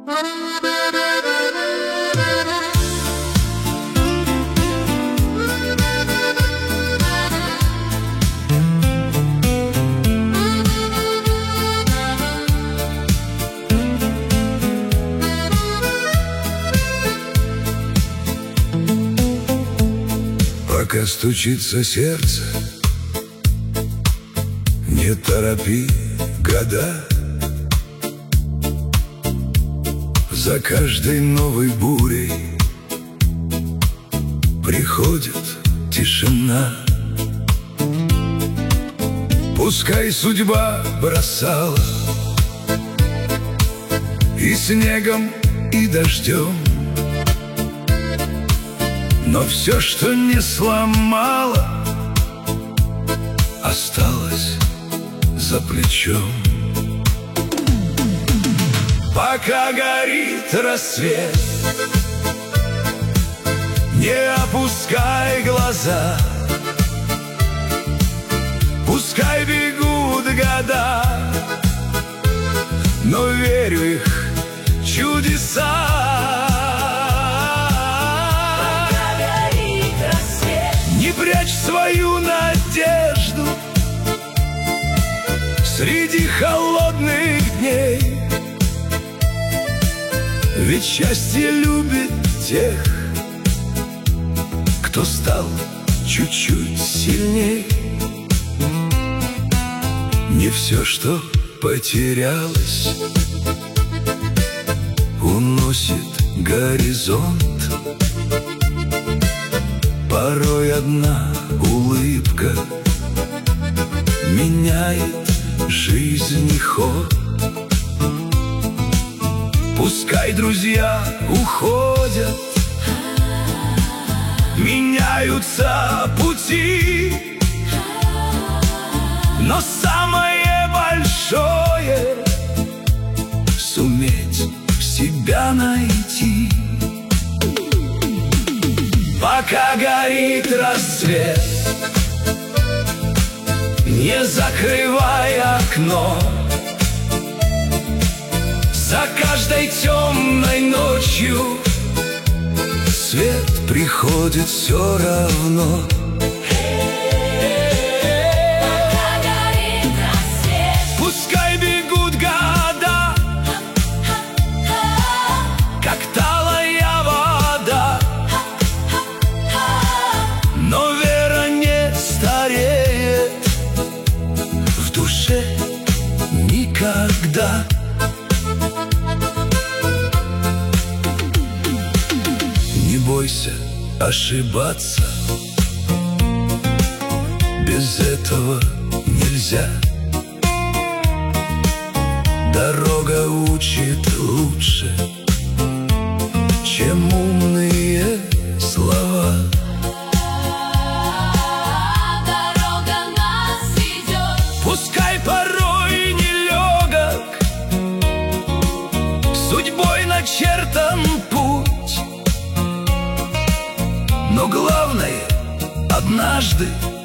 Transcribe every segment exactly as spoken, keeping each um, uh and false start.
Пока стучится сердце, не торопи года. За каждой новой бурей приходит тишина. Пускай судьба бросала и снегом, и дождем, но все, что не сломало, осталось за плечом. Пока горит рассвет, не опускай глаза. Пускай бегут года, но верю в их чудеса. Не прячь свою надежду среди холодных дней, ведь счастье любит тех, кто стал чуть-чуть сильней. Не все, что потерялось, уносит горизонт. Порой одна улыбка меняет жизни ход. Пускай друзья уходят, меняются пути, но самое большое — суметь себя найти. Пока горит рассвет, не закрывай окно. За каждой темной ночью свет приходит все равно. Пока горит рассвет, Пускай бегут года, как талая вода, но вера не стареет в душе никогда. Не бойся ошибаться, без этого нельзя. Дорога учит лучше, чем умные слова. дорога нас ведет. Пускай порой нелегок судьбой начертан путь, но главное — однажды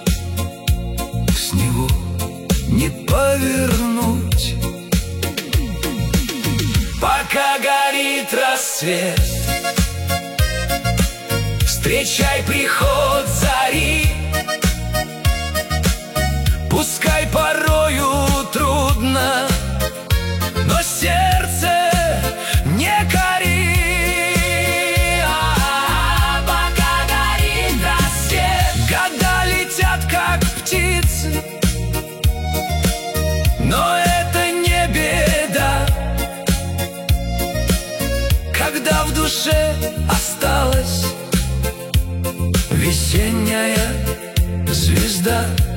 с него не повернуть. Пока горит рассвет, встречай приход зари. Пускай порою трудно, но сердце не кори. А пока горит рассвет, Года летят, как птицы, но это не беда, когда в душе осталась весенняя звезда.